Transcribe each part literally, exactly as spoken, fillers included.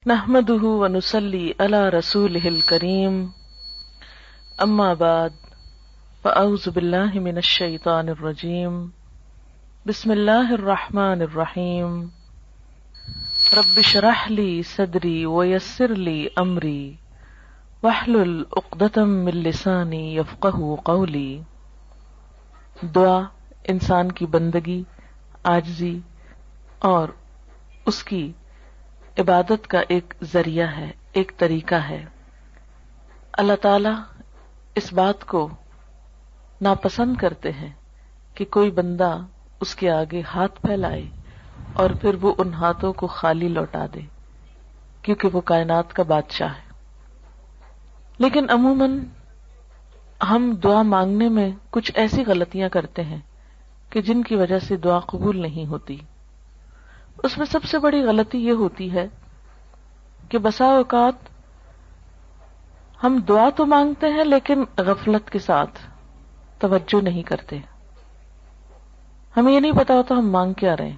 نحمده ونصلي على رسوله الكريم اما بعد فاعوذ بالله من الشيطان الرجيم بسم الله الرحمن الرحيم رب اشرح لي صدري ويسر لي امري واحلل عقدة من لساني يفقهوا قولي۔ دعا انسان کی بندگی، عاجزی اور اس کی عبادت کا ایک ذریعہ ہے، ایک طریقہ ہے۔ اللہ تعالی اس بات کو ناپسند کرتے ہیں کہ کوئی بندہ اس کے آگے ہاتھ پھیلائے اور پھر وہ ان ہاتھوں کو خالی لوٹا دے، کیونکہ وہ کائنات کا بادشاہ ہے۔ لیکن عموماً ہم دعا مانگنے میں کچھ ایسی غلطیاں کرتے ہیں کہ جن کی وجہ سے دعا قبول نہیں ہوتی۔ اس میں سب سے بڑی غلطی یہ ہوتی ہے کہ بسا اوقات ہم دعا تو مانگتے ہیں لیکن غفلت کے ساتھ، توجہ نہیں کرتے، ہمیں یہ نہیں پتا ہوتا ہم مانگ کیا رہے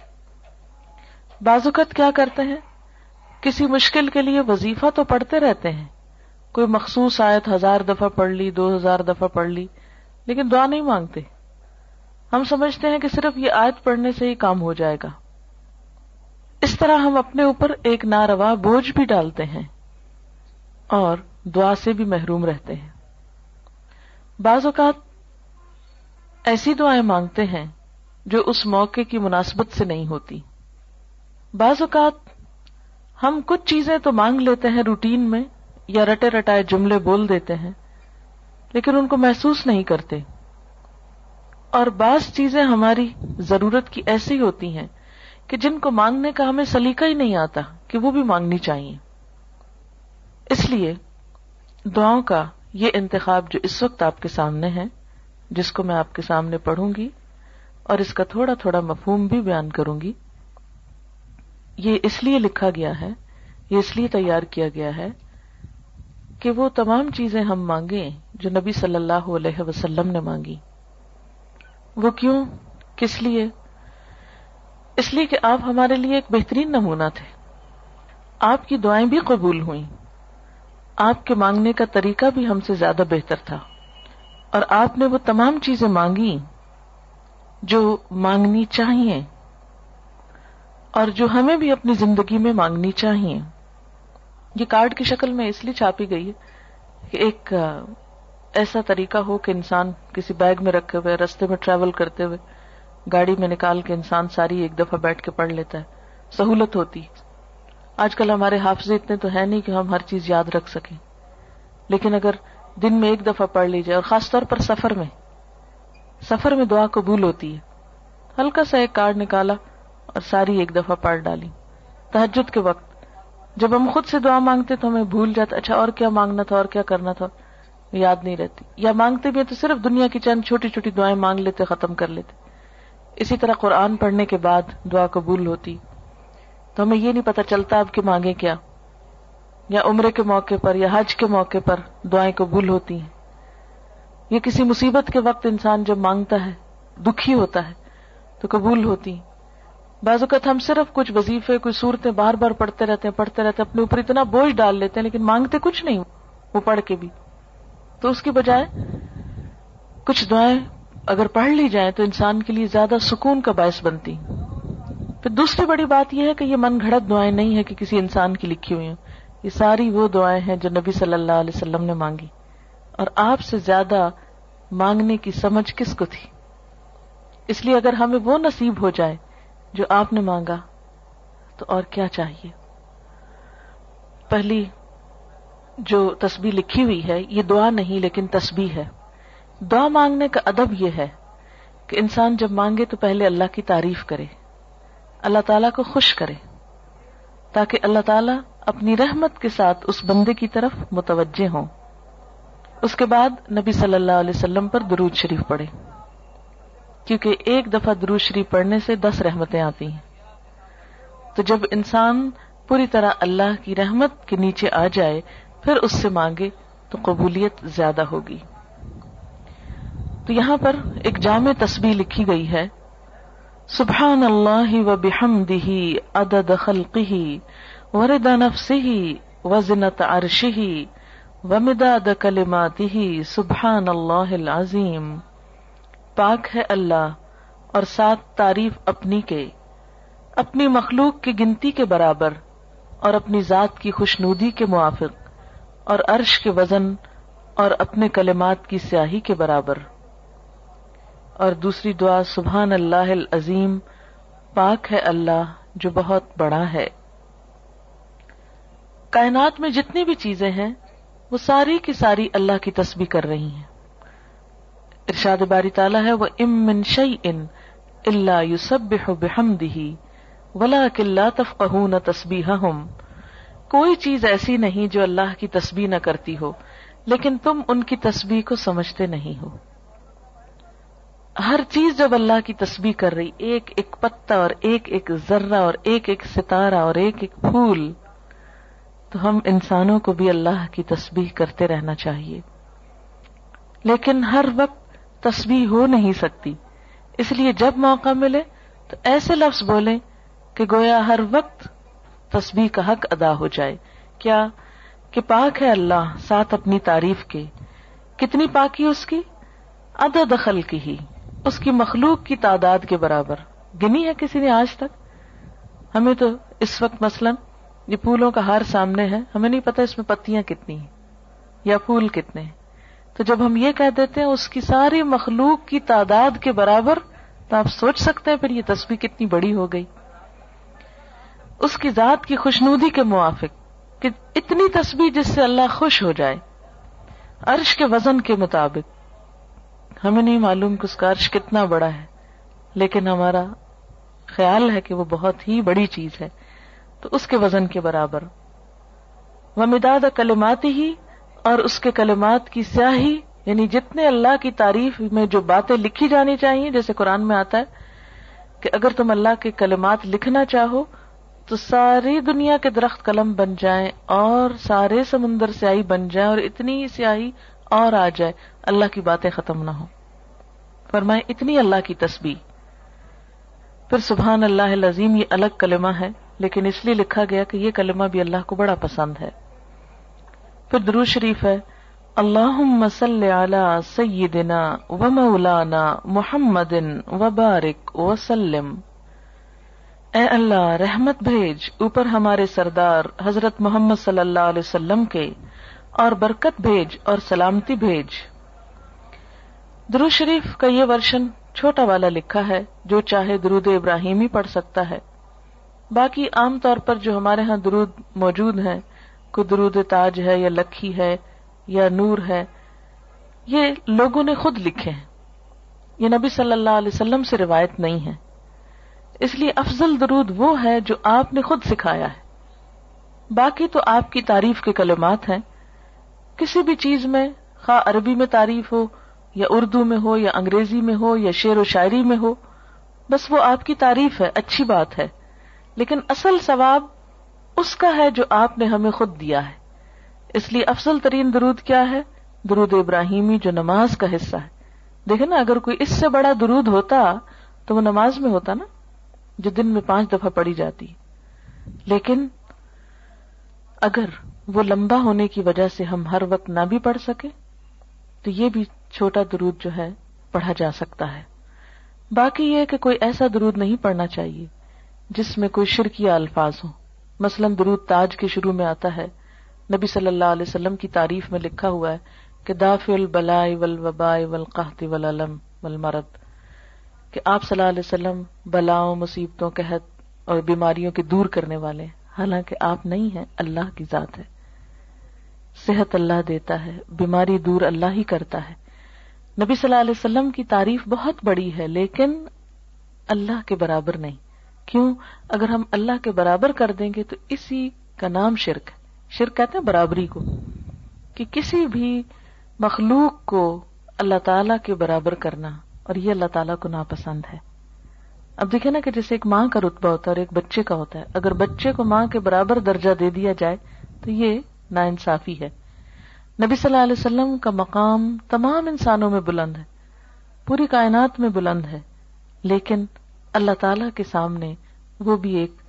ہیں۔ بعض اوقات کیا کرتے ہیں، کسی مشکل کے لیے وظیفہ تو پڑھتے رہتے ہیں، کوئی مخصوص آیت ہزار دفعہ پڑھ لی، دو ہزار دفعہ پڑھ لی، لیکن دعا نہیں مانگتے۔ ہم سمجھتے ہیں کہ صرف یہ آیت پڑھنے سے ہی کام ہو جائے گا۔ اس طرح ہم اپنے اوپر ایک ناروا بوجھ بھی ڈالتے ہیں اور دعا سے بھی محروم رہتے ہیں۔ بعض اوقات ایسی دعائیں مانگتے ہیں جو اس موقع کی مناسبت سے نہیں ہوتی۔ بعض اوقات ہم کچھ چیزیں تو مانگ لیتے ہیں روٹین میں، یا رٹے رٹائے جملے بول دیتے ہیں، لیکن ان کو محسوس نہیں کرتے۔ اور بعض چیزیں ہماری ضرورت کی ایسی ہوتی ہیں کہ جن کو مانگنے کا ہمیں سلیقہ ہی نہیں آتا کہ وہ بھی مانگنی چاہیے۔ اس لیے دعاؤں کا یہ انتخاب جو اس وقت آپ کے سامنے ہے، جس کو میں آپ کے سامنے پڑھوں گی اور اس کا تھوڑا تھوڑا مفہوم بھی بیان کروں گی، یہ اس لیے لکھا گیا ہے، یہ اس لیے تیار کیا گیا ہے کہ وہ تمام چیزیں ہم مانگیں جو نبی صلی اللہ علیہ وسلم نے مانگی۔ وہ کیوں، کس لیے؟ اس لیے کہ آپ ہمارے لیے ایک بہترین نمونہ تھے۔ آپ کی دعائیں بھی قبول ہوئیں، آپ کے مانگنے کا طریقہ بھی ہم سے زیادہ بہتر تھا، اور آپ نے وہ تمام چیزیں مانگی جو مانگنی چاہیے اور جو ہمیں بھی اپنی زندگی میں مانگنی چاہیے۔ یہ کارڈ کی شکل میں اس لیے چھاپی گئی ہے کہ ایک ایسا طریقہ ہو کہ انسان کسی بیگ میں رکھے ہوئے رستے میں ٹریول کرتے ہوئے گاڑی میں نکال کے انسان ساری ایک دفعہ بیٹھ کے پڑھ لیتا ہے، سہولت ہوتی۔ آج کل ہمارے حافظے اتنے تو ہے نہیں کہ ہم ہر چیز یاد رکھ سکیں، لیکن اگر دن میں ایک دفعہ پڑھ لیجئے، اور خاص طور پر سفر میں سفر میں دعا قبول ہوتی ہے۔ ہلکا سا ایک کارڈ نکالا اور ساری ایک دفعہ پڑھ ڈالی۔ تہجد کے وقت جب ہم خود سے دعا مانگتے تو ہمیں بھول جاتا، اچھا اور کیا مانگنا تھا اور کیا کرنا تھا، یاد نہیں رہتی، یا مانگتے بھی تو صرف دنیا کی چند چھوٹی چھوٹی دعائیں مانگ لیتے، ختم کر لیتے۔ اسی طرح قرآن پڑھنے کے بعد دعا قبول ہوتی تو ہمیں یہ نہیں پتا چلتا اب کہ مانگے کیا، یا عمرے کے موقع پر یا حج کے موقع پر دعائیں قبول ہوتی ہیں، یا کسی مصیبت کے وقت انسان جب مانگتا ہے، دکھی ہوتا ہے تو قبول ہوتی۔ بعض اوقات ہم صرف کچھ وظیفے، کوئی صورتیں بار بار پڑھتے رہتے ہیں پڑھتے رہتے ہیں اپنے اوپر اتنا بوجھ ڈال لیتے ہیں، لیکن مانگتے کچھ نہیں وہ پڑھ کے بھی۔ تو اس کی بجائے کچھ دعائیں اگر پڑھ لی جائیں تو انسان کے لیے زیادہ سکون کا باعث بنتی۔ پھر دوسری بڑی بات یہ ہے کہ یہ من گھڑت دعائیں نہیں ہے کہ کسی انسان کی لکھی ہوئی ہیں، یہ ساری وہ دعائیں ہیں جو نبی صلی اللہ علیہ وسلم نے مانگی، اور آپ سے زیادہ مانگنے کی سمجھ کس کو تھی؟ اس لیے اگر ہمیں وہ نصیب ہو جائے جو آپ نے مانگا تو اور کیا چاہیے۔ پہلی جو تسبیح لکھی ہوئی ہے یہ دعا نہیں لیکن تسبیح ہے۔ دعا مانگنے کا ادب یہ ہے کہ انسان جب مانگے تو پہلے اللہ کی تعریف کرے، اللہ تعالیٰ کو خوش کرے، تاکہ اللہ تعالیٰ اپنی رحمت کے ساتھ اس بندے کی طرف متوجہ ہوں۔ اس کے بعد نبی صلی اللہ علیہ وسلم پر درود شریف پڑھے، کیونکہ ایک دفعہ درود شریف پڑھنے سے دس رحمتیں آتی ہیں۔ تو جب انسان پوری طرح اللہ کی رحمت کے نیچے آ جائے پھر اس سے مانگے تو قبولیت زیادہ ہوگی۔ تو یہاں پر ایک جامع تسبیح لکھی گئی ہے، سبحان اللہ و بحمدہ عدد خلقہ ورد نفسه وزنت عرشه ومداد کلماته سبحان اللہ العظیم. پاک ہے اللہ اور ساتھ تعریف اپنی کے، اپنی مخلوق کی گنتی کے برابر اور اپنی ذات کی خوشنودی کے موافق، اور عرش کے وزن اور اپنے کلمات کی سیاہی کے برابر. اور دوسری دعا سبحان اللہ العظیم، پاک ہے اللہ جو بہت بڑا ہے. کائنات میں جتنی بھی چیزیں ہیں وہ ساری کی ساری اللہ کی تسبیح کر رہی ہیں. ارشاد باری تعالیٰ ہے وَإِن مِّن شَيْءٍ إِلَّا يُسَبِّحُ بِحَمْدِهِ وَلَٰكِن لَّا تَفْقَهُونَ تَسْبِيحَهُمْ. کوئی چیز ایسی نہیں جو اللہ کی تسبیح نہ کرتی ہو، لیکن تم ان کی تسبیح کو سمجھتے نہیں ہو. ہر چیز جب اللہ کی تسبیح کر رہی، ایک ایک پتا اور ایک ایک ذرہ اور ایک ایک ستارہ اور ایک ایک پھول، تو ہم انسانوں کو بھی اللہ کی تسبیح کرتے رہنا چاہیے. لیکن ہر وقت تسبیح ہو نہیں سکتی، اس لیے جب موقع ملے تو ایسے لفظ بولیں کہ گویا ہر وقت تسبیح کا حق ادا ہو جائے. کیا کہ پاک ہے اللہ ساتھ اپنی تعریف کے. کتنی پاکی اس کی؟ عدد خلقہ ہی، اس کی مخلوق کی تعداد کے برابر. گنی ہے کسی نے آج تک؟ ہمیں تو اس وقت مثلاً یہ پھولوں کا ہار سامنے ہے، ہمیں نہیں پتہ اس میں پتیاں کتنی ہیں یا پھول کتنے ہیں. تو جب ہم یہ کہہ دیتے ہیں اس کی ساری مخلوق کی تعداد کے برابر، تو آپ سوچ سکتے ہیں پھر یہ تسبیح کتنی بڑی ہو گئی. اس کی ذات کی خوشنودی کے موافق کہ اتنی تسبیح جس سے اللہ خوش ہو جائے. عرش کے وزن کے مطابق، ہمیں نہیں معلوم کہ اس کا عرش کتنا بڑا ہے، لیکن ہمارا خیال ہے کہ وہ بہت ہی بڑی چیز ہے، تو اس کے وزن کے برابر. ومداد کلماتہ، اور اس کے کلمات کی سیاہی، یعنی جتنے اللہ کی تعریف میں جو باتیں لکھی جانی چاہیے، جیسے قرآن میں آتا ہے کہ اگر تم اللہ کے کلمات لکھنا چاہو تو ساری دنیا کے درخت قلم بن جائیں اور سارے سمندر سیاہی بن جائیں اور اتنی سیاہی اور آ جائے، اللہ کی باتیں ختم نہ ہو. فرمائے اتنی اللہ کی تسبیح. پھر سبحان اللہ العظیم یہ الگ کلمہ ہے، لیکن اس لیے لکھا گیا کہ یہ کلمہ بھی اللہ کو بڑا پسند ہے. پھر درود شریف ہے اللہم صلی علی سیدنا و مولانا محمد وبارک وسلم. اے اللہ رحمت بھیج اوپر ہمارے سردار حضرت محمد صلی اللہ علیہ وسلم کے، اور برکت بھیج اور سلامتی بھیج. درود شریف کا یہ ورژن چھوٹا والا لکھا ہے، جو چاہے درود ابراہیمی پڑھ سکتا ہے. باقی عام طور پر جو ہمارے ہاں درود موجود ہیں، کوئی درود تاج ہے یا لکھی ہے یا نور ہے، یہ لوگوں نے خود لکھے ہیں، یہ نبی صلی اللہ علیہ وسلم سے روایت نہیں ہے. اس لیے افضل درود وہ ہے جو آپ نے خود سکھایا ہے. باقی تو آپ کی تعریف کے کلمات ہیں. کسی بھی چیز میں، خواہ عربی میں تعریف ہو یا اردو میں ہو یا انگریزی میں ہو یا شعر و شاعری میں ہو، بس وہ آپ کی تعریف ہے، اچھی بات ہے، لیکن اصل ثواب اس کا ہے جو آپ نے ہمیں خود دیا ہے. اس لیے افضل ترین درود کیا ہے؟ درود ابراہیمی، جو نماز کا حصہ ہے. دیکھیں نا، اگر کوئی اس سے بڑا درود ہوتا تو وہ نماز میں ہوتا نا، جو دن میں پانچ دفعہ پڑھی جاتی. لیکن اگر وہ لمبا ہونے کی وجہ سے ہم ہر وقت نہ بھی پڑھ سکے تو یہ بھی چھوٹا درود جو ہے پڑھا جا سکتا ہے. باقی یہ کہ کوئی ایسا درود نہیں پڑھنا چاہیے جس میں کوئی شرکیہ الفاظ ہوں. مثلا درود تاج کے شروع میں آتا ہے، نبی صلی اللہ علیہ وسلم کی تعریف میں لکھا ہوا ہے کہ دافع البلاء والوباء والقحط والالم والمرض، کہ آپ صلی اللہ علیہ وسلم بلاؤں، مصیبتوں، قحط اور بیماریوں کے دور کرنے والے ہیں. حالانکہ آپ نہیں ہیں، اللہ کی ذات ہے. صحت اللہ دیتا ہے، بیماری دور اللہ ہی کرتا ہے. نبی صلی اللہ علیہ وسلم کی تعریف بہت بڑی ہے، لیکن اللہ کے برابر نہیں. کیوں؟ اگر ہم اللہ کے برابر کر دیں گے تو اسی کا نام شرک ہے. شرک کہتے ہیں برابری کو، کہ کسی بھی مخلوق کو اللہ تعالیٰ کے برابر کرنا، اور یہ اللہ تعالیٰ کو ناپسند ہے. اب دیکھیں نا کہ جیسے ایک ماں کا رتبہ ہوتا ہے اور ایک بچے کا ہوتا ہے، اگر بچے کو ماں کے برابر درجہ دے دیا جائے تو یہ ناانصافی ہے. نبی صلی اللہ علیہ وسلم کا مقام تمام انسانوں میں بلند ہے، پوری کائنات میں بلند ہے، لیکن اللہ تعالیٰ کے سامنے وہ بھی ایک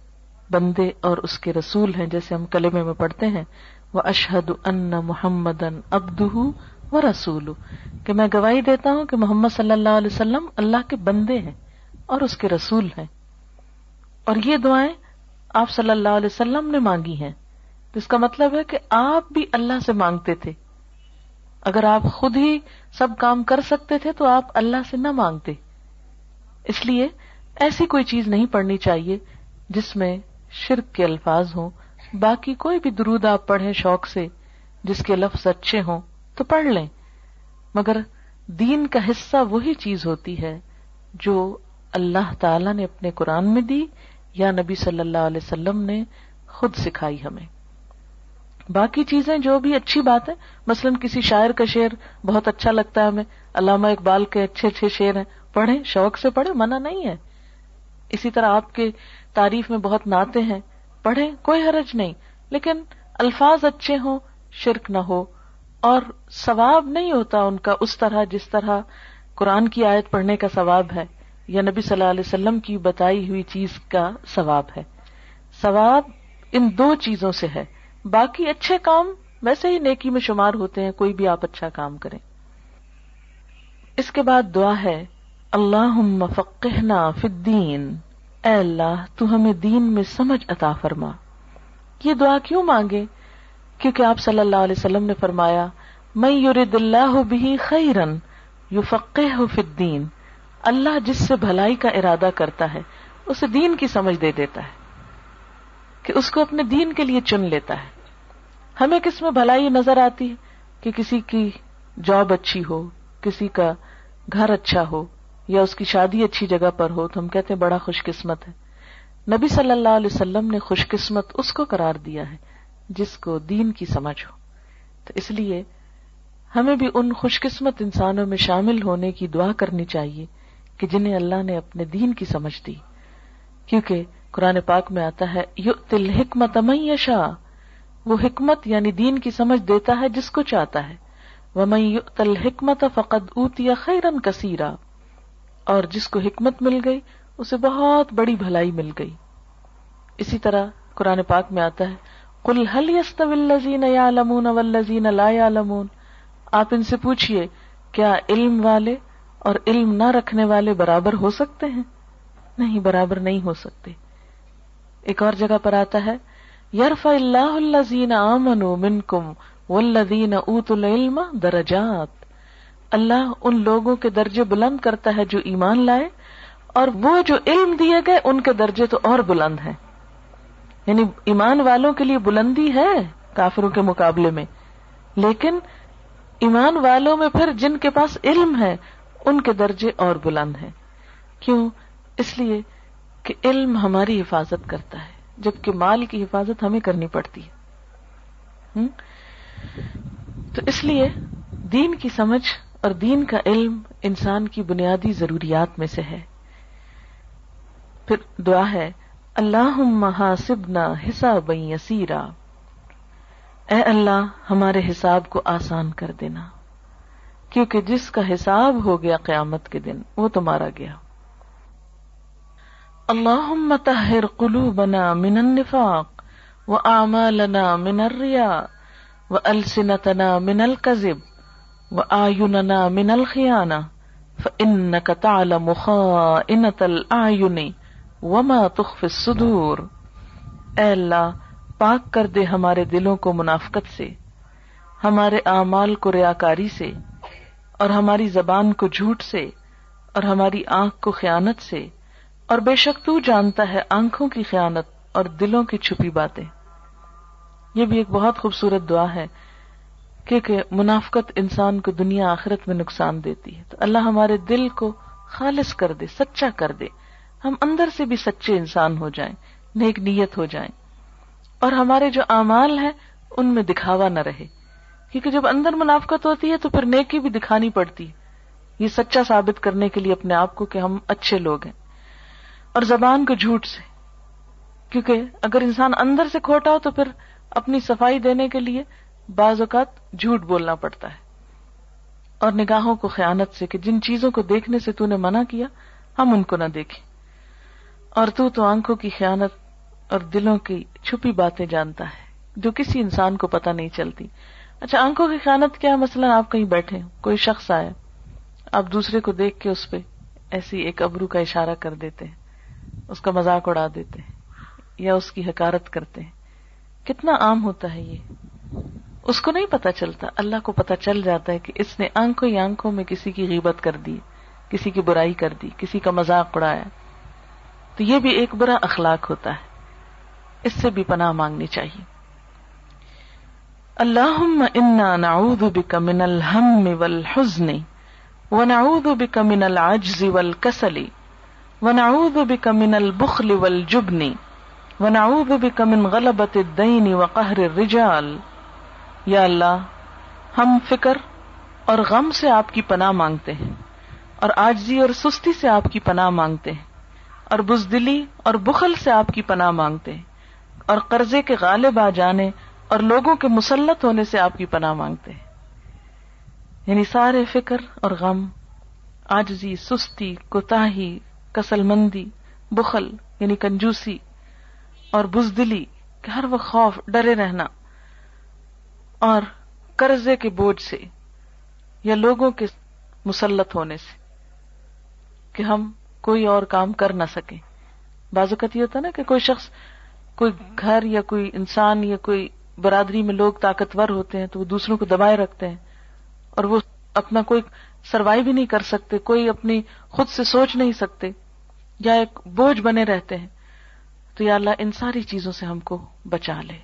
بندے اور اس کے رسول ہیں، جیسے ہم کلمے میں پڑھتے ہیں وَأَشْهَدُ أَنَّ مُحَمَّدًا عَبْدُهُ وَرَسُولُهُ، کہ میں گواہی دیتا ہوں کہ محمد صلی اللہ علیہ وسلم اللہ کے بندے ہیں اور اس کے رسول ہیں۔ اور یہ دعائیں آپ صلی اللہ علیہ وسلم نے مانگی ہیں، تو اس کا مطلب ہے کہ آپ بھی اللہ سے مانگتے تھے۔ اگر آپ خود ہی سب کام کر سکتے تھے تو آپ اللہ سے نہ مانگتے۔ اس لیے ایسی کوئی چیز نہیں پڑھنی چاہیے جس میں شرک کے الفاظ ہوں۔ باقی کوئی بھی درود آپ پڑھیں شوق سے جس کے لفظ اچھے ہوں تو پڑھ لیں، مگر دین کا حصہ وہی چیز ہوتی ہے جو اللہ تعالی نے اپنے قرآن میں دی یا نبی صلی اللہ علیہ وسلم نے خود سکھائی ہمیں۔ باقی چیزیں جو بھی اچھی بات ہے، مثلا کسی شاعر کا شعر بہت اچھا لگتا ہے ہمیں، علامہ اقبال کے اچھے اچھے شعر ہیں، پڑھیں، شوق سے پڑھیں، منع نہیں ہے۔ اسی طرح آپ کے تعریف میں بہت نعتیں ہیں، پڑھیں، کوئی حرج نہیں، لیکن الفاظ اچھے ہوں، شرک نہ ہو، اور ثواب نہیں ہوتا ان کا اس طرح جس طرح قرآن کی آیت پڑھنے کا ثواب ہے یا نبی صلی اللہ علیہ وسلم کی بتائی ہوئی چیز کا ثواب ہے۔ ثواب ان دو چیزوں سے ہے، باقی اچھے کام ویسے ہی نیکی میں شمار ہوتے ہیں، کوئی بھی آپ اچھا کام کریں۔ اس کے بعد دعا ہے اللہم فقہنا فی الدین، اے اللہ تو ہمیں دین میں سمجھ عطا فرما۔ یہ دعا کیوں مانگے؟ کیونکہ آپ صلی اللہ علیہ وسلم نے فرمایا من یرد اللہ بہ خیرا یفقہہ فی الدین، اللہ جس سے بھلائی کا ارادہ کرتا ہے اسے دین کی سمجھ دے دیتا ہے، کہ اس کو اپنے دین کے لیے چن لیتا ہے۔ ہمیں کس میں بھلائی نظر آتی ہے کہ کسی کی جاب اچھی ہو، کسی کا گھر اچھا ہو، یا اس کی شادی اچھی جگہ پر ہو تو ہم کہتے ہیں بڑا خوش قسمت ہے۔ نبی صلی اللہ علیہ وسلم نے خوش قسمت اس کو قرار دیا ہے جس کو دین کی سمجھ ہو۔ تو اس لیے ہمیں بھی ان خوش قسمت انسانوں میں شامل ہونے کی دعا کرنی چاہیے کہ جنہیں اللہ نے اپنے دین کی سمجھ دی، کیونکہ قرآن پاک میں آتا ہے یؤتی الحکمت من یشاء، وہ حکمت یعنی دین کی سمجھ دیتا ہے جس کو چاہتا ہے، ومن یؤت الحکمت فقد اوتی خیرا کثیرا، اور جس کو حکمت مل گئی اسے بہت بڑی بھلائی مل گئی۔ اسی طرح قرآن پاک میں آتا ہے قل هل يستوي الذين يعلمون والذين لا يعلمون، آپ ان سے پوچھئے کیا علم والے اور علم نہ رکھنے والے برابر ہو سکتے ہیں؟ نہیں، برابر نہیں ہو سکتے۔ ایک اور جگہ پر آتا ہے یرفع اللہ الذین آمنوا منکم والذین اوتوا العلم درجات، اللہ ان لوگوں کے درجے بلند کرتا ہے جو ایمان لائے، اور وہ جو علم دیے گئے ان کے درجے تو اور بلند ہیں۔ یعنی ایمان والوں کے لیے بلندی ہے کافروں کے مقابلے میں، لیکن ایمان والوں میں پھر جن کے پاس علم ہے ان کے درجے اور بلند ہیں۔ کیوں؟ اس لیے کہ علم ہماری حفاظت کرتا ہے، جبکہ مال کی حفاظت ہمیں کرنی پڑتی ہے۔ تو اس لیے دین کی سمجھ اور دین کا علم انسان کی بنیادی ضروریات میں سے ہے۔ پھر دعا ہے اللہم حاسبنا حسابا یسیرا، اے اللہ ہمارے حساب کو آسان کر دینا، کیونکہ جس کا حساب ہو گیا قیامت کے دن وہ تمہارا گیا۔ اللہم طہر قلوبنا من النفاق واعمالنا من الرياء والسنتنا من الكذب واعیننا من الخیانہ فانک تعلم خائنۃ الاعین وما تخفی الصدور، اے اللہ پاک کر دے ہمارے دلوں کو منافقت سے، ہمارے اعمال کو ریاکاری سے، اور ہماری زبان کو جھوٹ سے، اور ہماری آنکھ کو خیانت سے، اور بے شک تو جانتا ہے آنکھوں کی خیانت اور دلوں کی چھپی باتیں۔ یہ بھی ایک بہت خوبصورت دعا ہے، کیونکہ منافقت انسان کو دنیا آخرت میں نقصان دیتی ہے۔ تو اللہ ہمارے دل کو خالص کر دے، سچا کر دے، ہم اندر سے بھی سچے انسان ہو جائیں، نیک نیت ہو جائیں، اور ہمارے جو اعمال ہیں ان میں دکھاوا نہ رہے، کیونکہ جب اندر منافقت ہوتی ہے تو پھر نیکی بھی دکھانی پڑتی ہے، یہ سچا ثابت کرنے کے لیے اپنے آپ کو کہ ہم اچھے لوگ ہیں۔ اور زبان کو جھوٹ سے، کیونکہ اگر انسان اندر سے کھوٹا ہو تو پھر اپنی صفائی دینے کے لیے بعض اوقات جھوٹ بولنا پڑتا ہے۔ اور نگاہوں کو خیانت سے، کہ جن چیزوں کو دیکھنے سے تو نے منع کیا ہم ان کو نہ دیکھیں، اور تو تو آنکھوں کی خیانت اور دلوں کی چھپی باتیں جانتا ہے جو کسی انسان کو پتہ نہیں چلتی. اچھا آنکھوں کی خیانت کیا؟ مثلا آپ کہیں بیٹھے، کوئی شخص آیا، آپ دوسرے کو دیکھ کے اس پہ ایسی ایک ابرو کا اشارہ کر دیتے ہیں، اس کا مذاق اڑا دیتے ہیں یا اس کی حقارت کرتے ہیں. کتنا عام ہوتا ہے یہ، اس کو نہیں پتا چلتا، اللہ کو پتا چل جاتا ہے کہ اس نے آنکھوں ہی آنکھوں میں کسی کی غیبت کر دی، کسی کی برائی کر دی، کسی کا مذاق اڑایا. تو یہ بھی ایک برا اخلاق ہوتا ہے، اس سے بھی پناہ مانگنی چاہیے. اللہم انا نعوذ بک من الہم والحزن ونعوذ بک من العجز والکسل ونعوذ بک من البخل والجبن ونعوذ بک من غلبۃ الدین وقہر الرجال. یا اللہ، ہم فکر اور غم سے آپ کی پناہ مانگتے ہیں، اور عاجزی اور سستی سے آپ کی پناہ مانگتے ہیں، اور بزدلی اور بخل سے آپ کی پناہ مانگتے ہیں، اور قرضے کے غالب آ جانے اور لوگوں کے مسلط ہونے سے آپ کی پناہ مانگتے ہیں. یعنی سارے فکر اور غم، عاجزی، سستی، کوتاہی، کسل مندی، بخل یعنی کنجوسی، اور بزدلی کہ ہر وقت خوف، ڈرے رہنا، اور قرضے کے بوجھ سے یا لوگوں کے مسلط ہونے سے کہ ہم کوئی اور کام کر نہ سکیں. بعض اوقات یہ ہوتا ہے نا کہ کوئی شخص، کوئی گھر یا کوئی انسان یا کوئی برادری میں لوگ طاقتور ہوتے ہیں تو وہ دوسروں کو دبائے رکھتے ہیں اور وہ اپنا کوئی سروائیو بھی نہیں کر سکتے، کوئی اپنی خود سے سوچ نہیں سکتے یا ایک بوجھ بنے رہتے ہیں. تو یا اللہ ان ساری چیزوں سے ہم کو بچا لے.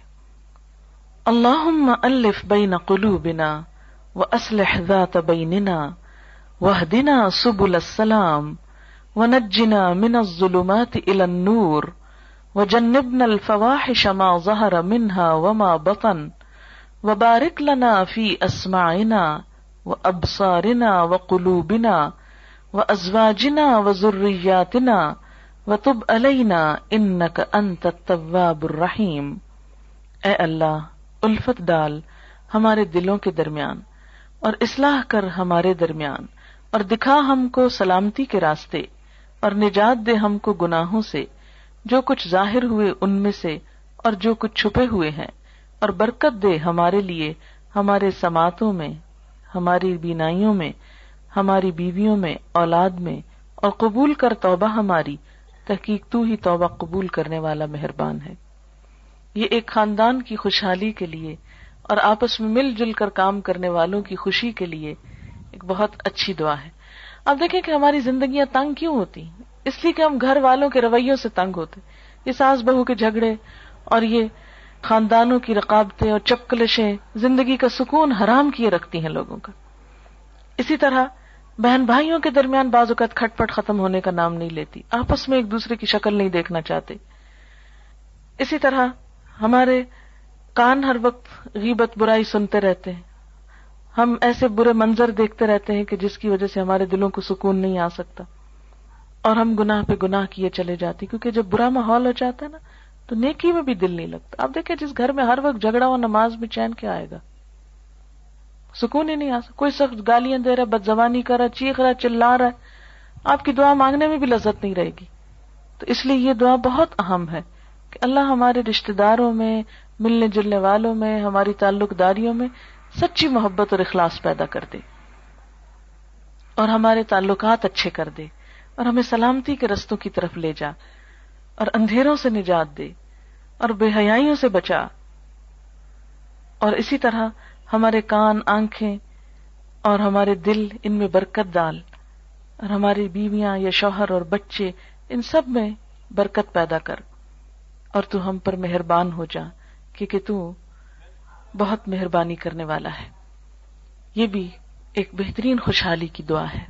اللہم الف بین قلوبنا واصلح ذات بیننا واہدنا سبل السلام ونجنا من الظلمات الى النور وجنبنا الفواحش ما ظہر منها وما بطن وبارک لنا فی اسماعنا وابصارنا وقلوبنا وازواجنا وذریاتنا وتب علینا انک انت التواب الرحیم. اے اللہ، الفت ڈال ہمارے دلوں کے درمیان اور اصلاح کر ہمارے درمیان، اور دکھا ہم کو سلامتی کے راستے، اور نجات دے ہم کو گناہوں سے، جو کچھ ظاہر ہوئے ان میں سے اور جو کچھ چھپے ہوئے ہیں، اور برکت دے ہمارے لیے ہمارے سماعتوں میں، ہماری بینائیوں میں، ہماری بیویوں میں، اولاد میں، اور قبول کر توبہ ہماری، تحقیق تو ہی توبہ قبول کرنے والا مہربان ہے. یہ ایک خاندان کی خوشحالی کے لیے اور آپس میں مل جل کر کام کرنے والوں کی خوشی کے لیے ایک بہت اچھی دعا ہے. اب دیکھیں کہ ہماری زندگیاں تنگ کیوں ہوتی؟ اس لیے کہ ہم گھر والوں کے رویوں سے تنگ ہوتے. یہ ساس بہو کے جھگڑے اور یہ خاندانوں کی رقابتیں اور چپکلشیں زندگی کا سکون حرام کیے رکھتی ہیں لوگوں کا. اسی طرح بہن بھائیوں کے درمیان بعض اوقات کھٹ پٹ ختم ہونے کا نام نہیں لیتی، آپس میں ایک دوسرے کی شکل نہیں دیکھنا چاہتے. اسی طرح ہمارے کان ہر وقت غیبت، برائی سنتے رہتے ہیں، ہم ایسے برے منظر دیکھتے رہتے ہیں کہ جس کی وجہ سے ہمارے دلوں کو سکون نہیں آ سکتا، اور ہم گناہ پہ گناہ کیے چلے جاتے، کیونکہ جب برا ماحول ہو جاتا ہے نا تو نیکی میں بھی دل نہیں لگتا. آپ دیکھیں جس گھر میں ہر وقت جھگڑا ہو، نماز میں چین کیا آئے گا؟ سکون ہی نہیں آ سکتا. کوئی شخص گالیاں دے رہا، بد زبانی کر رہا، چیخ رہا، چلا رہا ہے، آپ کی دعا مانگنے میں بھی لذت نہیں رہے گی. تو اس لیے یہ دعا بہت اہم ہے کہ اللہ ہمارے رشتہ داروں میں، ملنے جلنے والوں میں، ہماری تعلق داریوں میں سچی محبت اور اخلاص پیدا کر دے، اور ہمارے تعلقات اچھے کر دے، اور ہمیں سلامتی کے رستوں کی طرف لے جا، اور اندھیروں سے نجات دے، اور بے حیائیوں سے بچا. اور اسی طرح ہمارے کان، آنکھیں اور ہمارے دل، ان میں برکت ڈال، اور ہماری بیویاں یا شوہر اور بچے، ان سب میں برکت پیدا کر، اور تو ہم پر مہربان ہو جا، کیونکہ تو بہت مہربانی کرنے والا ہے. یہ بھی ایک بہترین خوشحالی کی دعا ہے.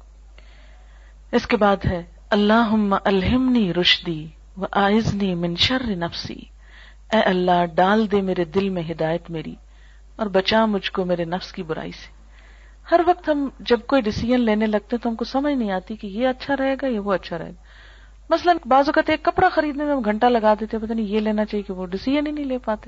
اس کے بعد ہے اللہم الہمنی رشدی وآعذنی من شر نفسی. اے اللہ، ڈال دے میرے دل میں ہدایت میری، اور بچا مجھ کو میرے نفس کی برائی سے. ہر وقت ہم جب کوئی ڈیسیژن لینے لگتے تو ہم کو سمجھ نہیں آتی کہ یہ اچھا رہے گا یا وہ اچھا رہے گا. مثلا بعض اوقات ایک کپڑا خریدنے میں ہم گھنٹہ لگا دیتے، پتہ نہیں یہ لینا چاہیے کہ وہ، ڈیسیژن ہی نہیں لے پاتے.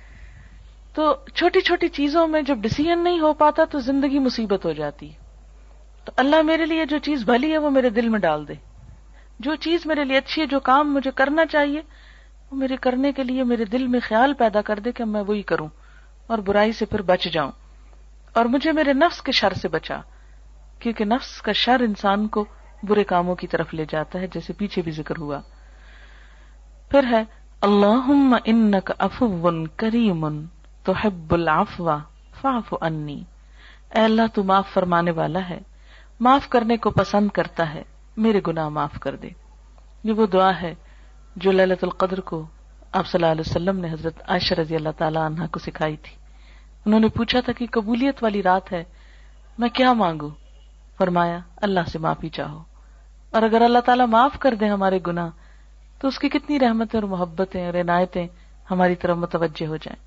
تو چھوٹی چھوٹی چیزوں میں جب ڈیسیژن نہیں ہو پاتا تو زندگی مصیبت ہو جاتی ہے. تو اللہ میرے لیے جو چیز بھلی ہے وہ میرے دل میں ڈال دے، جو چیز میرے لیے اچھی ہے، جو کام مجھے کرنا چاہیے وہ میرے کرنے کے لیے میرے دل میں خیال پیدا کر دے کہ میں وہی کروں اور برائی سے پھر بچ جاؤں، اور مجھے میرے نفس کے شر سے بچا، کیونکہ نفس کا شر انسان کو برے کاموں کی طرف لے جاتا ہے، جیسے پیچھے بھی ذکر ہوا۔ پھر ہے اللہم انک عفو کریم تحب العفو فاعف عنی، اے اللہ تو معاف فرمانے والا ہے، معاف کرنے کو پسند کرتا ہے، میرے گناہ معاف کر دے۔ یہ وہ دعا ہے جو لیلۃ القدر کو آپ صلی اللہ علیہ وسلم نے حضرت عائشہ رضی اللہ تعالی عنہا کو سکھائی تھی۔ انہوں نے پوچھا تھا کہ قبولیت والی رات ہے، میں کیا مانگوں؟ فرمایا اللہ سے معافی چاہو، اور اگر اللہ تعالیٰ معاف کر دے ہمارے گناہ تو اس کی کتنی رحمتیں اور محبتیں اور عنایتیں ہماری طرف متوجہ ہو جائیں۔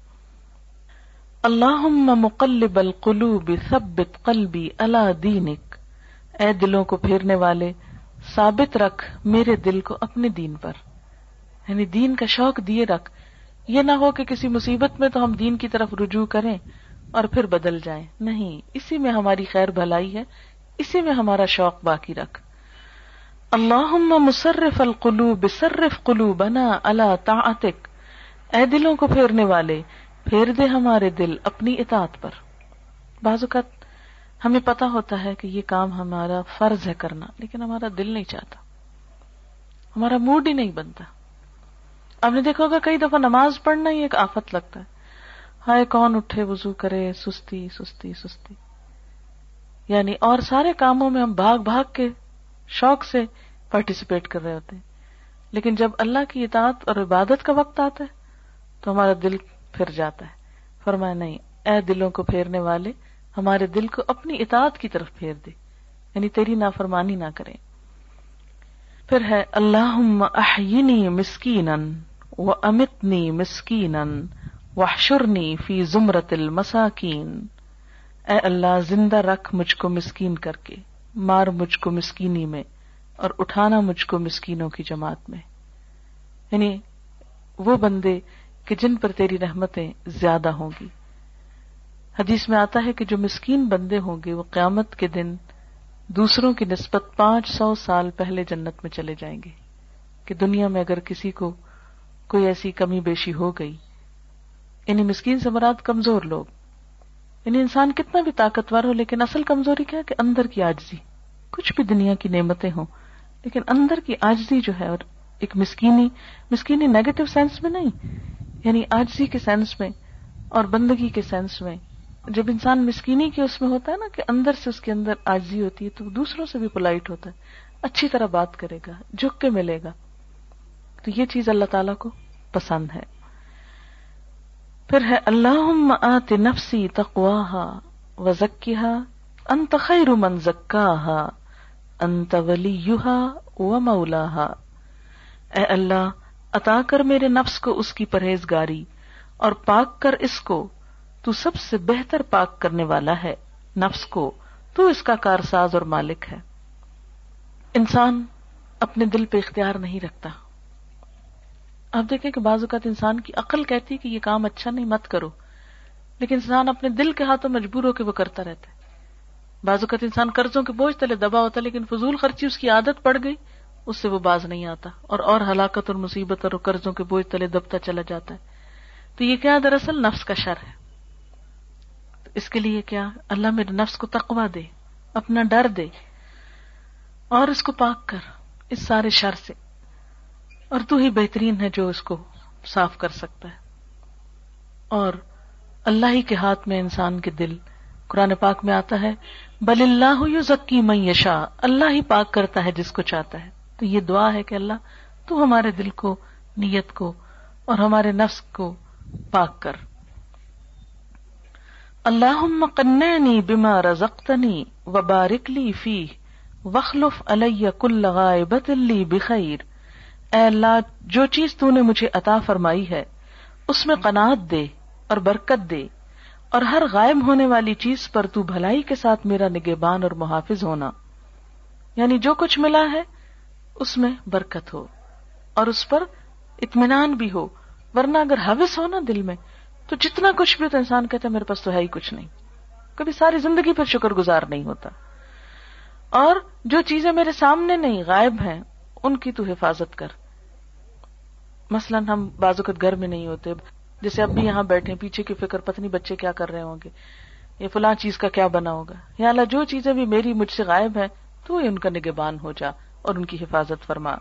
اللہم مقلب القلوب ثبت قلبی علی دینک، اے دلوں کو پھیرنے والے ثابت رکھ میرے دل کو اپنے دین پر، یعنی دین کا شوق دیے رکھ، یہ نہ ہو کہ کسی مصیبت میں تو ہم دین کی طرف رجوع کریں اور پھر بدل جائیں، نہیں، اسی میں ہماری خیر بھلائی ہے، اسی میں ہمارا شوق باقی رکھ۔ اللہم مصرف القلوب صرف قلوبنا علی طاعتک، اے دلوں کو پھیرنے والے پھیر دے ہمارے دل اپنی اطاعت پر۔ بعض اوقات ہمیں پتا ہوتا ہے کہ یہ کام ہمارا فرض ہے کرنا، لیکن ہمارا دل نہیں چاہتا، ہمارا موڈ ہی نہیں بنتا۔ آپ نے دیکھا ہوگا کئی دفعہ نماز پڑھنا ہی ایک آفت لگتا ہے، ہائے کون اٹھے وضو کرے، سستی سستی سستی، یعنی اور سارے کاموں میں ہم بھاگ بھاگ کے شوق سے پارٹیسپیٹ کر رہے ہوتے ہیں، لیکن جب اللہ کی اطاعت اور عبادت کا وقت آتا ہے تو ہمارا دل پھر جاتا ہے۔ فرمایا نہیں، اے دلوں کو پھیرنے والے ہمارے دل کو اپنی اطاعت کی طرف پھیر دے، یعنی تیری نافرمانی نہ کریں۔ پھر ہے اللہم احیینی مسکینا وامتنی مسکینا واحشرنی فی زمرۃ المساکین، اے اللہ زندہ رکھ مجھ کو مسکین کر کے، مار مجھ کو مسکینی میں، اور اٹھانا مجھ کو مسکینوں کی جماعت میں، یعنی وہ بندے کہ جن پر تیری رحمتیں زیادہ ہوں گی۔ حدیث میں آتا ہے کہ جو مسکین بندے ہوں گے وہ قیامت کے دن دوسروں کی نسبت پانچ سو سال پہلے جنت میں چلے جائیں گے، کہ دنیا میں اگر کسی کو کوئی ایسی کمی بیشی ہو گئی، یعنی مسکین سے مراد کمزور لوگ، یعنی انسان کتنا بھی طاقتور ہو لیکن اصل کمزوری کیا ہے کہ اندر کی عاجزی، کچھ بھی دنیا کی نعمتیں ہوں لیکن اندر کی عاجزی جو ہے، اور ایک مسکینی مسکینی نیگیٹو سینس میں نہیں، یعنی عاجزی کے سینس میں اور بندگی کے سینس میں۔ جب انسان مسکینی کے اس میں ہوتا ہے نا کہ اندر سے اس کے اندر عاجزی ہوتی ہے تو دوسروں سے بھی پولائٹ ہوتا ہے، اچھی طرح بات کرے گا، جھک کے ملے گا، تو یہ چیز اللہ تعالیٰ کو پسند ہے۔ پھر ہے اللہم آت نفسی تقواہا وزکیہا انت خیر من زکاہا انت ولیہا ومولاہا، اے اللہ عطا کر میرے نفس کو اس کی پرہیزگاری اور پاک کر اس کو، تو سب سے بہتر پاک کرنے والا ہے نفس کو، تو اس کا کارساز اور مالک ہے۔ انسان اپنے دل پہ اختیار نہیں رکھتا۔ آپ دیکھیں کہ بعض اوقات انسان کی عقل کہتی ہے کہ یہ کام اچھا نہیں، مت کرو، لیکن انسان اپنے دل کے ہاتھوں مجبور ہو کے وہ کرتا رہتا ہے۔ بعض اوقات انسان قرضوں کے بوجھ تلے دبا ہوتا ہے، لیکن فضول خرچی اس کی عادت پڑ گئی، اس سے وہ باز نہیں آتا، اور اور ہلاکت اور مصیبت اور قرضوں کے بوجھ تلے دبتا چلا جاتا ہے۔ تو یہ کیا دراصل نفس کا شر ہے۔ تو اس کے لیے کیا اللہ میرے نفس کو تقویٰ دے، اپنا ڈر دے، اور اس کو پاک کر اس سارے شر سے، اور تو ہی بہترین ہے جو اس کو صاف کر سکتا ہے۔ اور اللہ ہی کے ہاتھ میں انسان کے دل، قرآن پاک میں آتا ہے بل اللہ یزکی من یشاء، اللہ ہی پاک کرتا ہے جس کو چاہتا ہے۔ تو یہ دعا ہے کہ اللہ تو ہمارے دل کو، نیت کو اور ہمارے نفس کو پاک کر۔ اللہم قنعنی بما رزقتنی وبارک لی فیہ واخلف علی کل غائبۃ لی بخیر، اے اللہ جو چیز تو نے مجھے عطا فرمائی ہے اس میں قناعت دے اور برکت دے، اور ہر غائب ہونے والی چیز پر تو بھلائی کے ساتھ میرا نگہبان اور محافظ ہونا، یعنی جو کچھ ملا ہے اس میں برکت ہو اور اس پر اطمینان بھی ہو، ورنہ اگر ہوس ہو نا دل میں تو جتنا کچھ بھی تو انسان کہتا ہے میرے پاس تو ہے ہی کچھ نہیں، کبھی ساری زندگی پر شکر گزار نہیں ہوتا۔ اور جو چیزیں میرے سامنے نہیں، غائب ہیں، ان کی تو حفاظت کر۔ مثلاً ہم بعض اوقات گھر میں نہیں ہوتے، جیسے اب بھی یہاں بیٹھے پیچھے کی فکر، پتہ نہیں بچے کیا کر رہے ہوں گے، یہ فلاں چیز کا کیا بنا ہوگا. یا اللہ جو چیزیں بھی میری مجھ سے غائب ہیں تو ان کا نگہبان ہو جا اور ان کی حفاظت فرما.